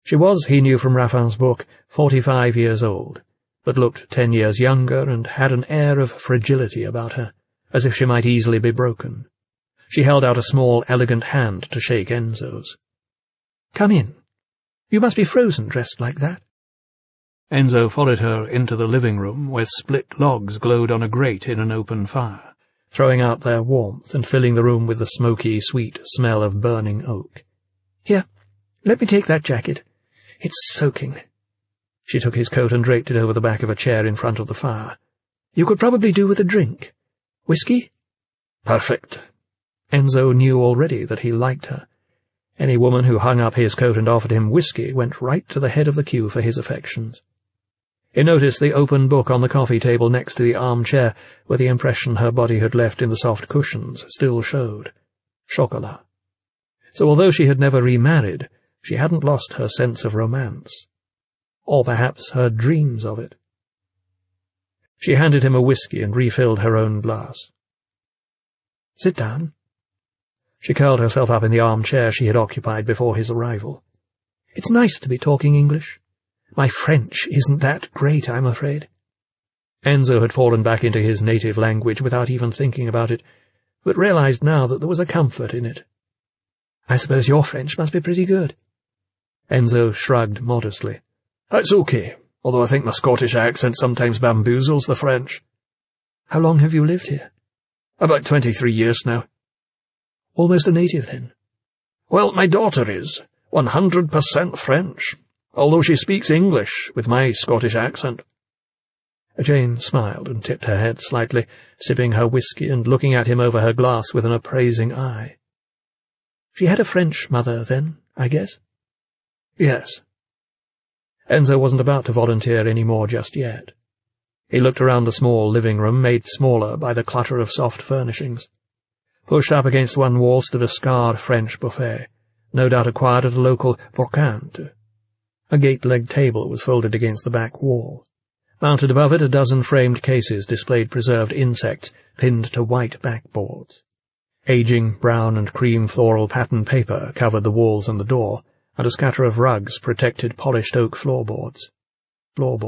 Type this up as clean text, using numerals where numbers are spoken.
She was, he knew from Raffin's book, 45 years old, but looked 10 years younger and had an air of fragility about her, as if she might easily be broken. She held out a small, elegant hand to shake Enzo's. "Come in. You must be frozen dressed like that." Enzo followed her into the living room, where split logs glowed on a grate in an open fire, throwing out their warmth and filling the room with the smoky, sweet smell of burning oak. "Here, let me take that jacket. It's soaking." She took his coat and draped it over the back of a chair in front of the fire. "You could probably do with a drink. Whiskey?" "Perfect." Enzo knew already that he liked her. Any woman who hung up his coat and offered him whiskey went right to the head of the queue for his affections. He noticed the open book on the coffee table next to the armchair, where the impression her body had left in the soft cushions still showed. Chocolat. So although she had never remarried, she hadn't lost her sense of romance. Or perhaps her dreams of it. She handed him a whiskey and refilled her own glass. "Sit down." She curled herself up in the armchair she had occupied before his arrival. "It's nice to be talking English. My French isn't that great, I'm afraid." Enzo had fallen back into his native language without even thinking about it, but realized now that there was a comfort in it. "I suppose your French must be pretty good." Enzo shrugged modestly. "It's okay, although I think my Scottish accent sometimes bamboozles the French." "How long have you lived here?" "About 23 years now." "Almost a native, then?" "Well, my daughter is 100% French, although she speaks English with my Scottish accent." Jane smiled and tipped her head slightly, sipping her whiskey and looking at him over her glass with an appraising eye. "She had a French mother, then, I guess?" "Yes." Enzo wasn't about to volunteer any more just yet. He looked around the small living room, made smaller by the clutter of soft furnishings. Pushed up against one wall stood a scarred French buffet, no doubt acquired at a local brocante. A gate-legged table was folded against the back wall. Mounted above it, a dozen framed cases displayed preserved insects pinned to white backboards. Aging brown and cream floral pattern paper covered the walls and the door, and a scatter of rugs protected polished oak floorboards.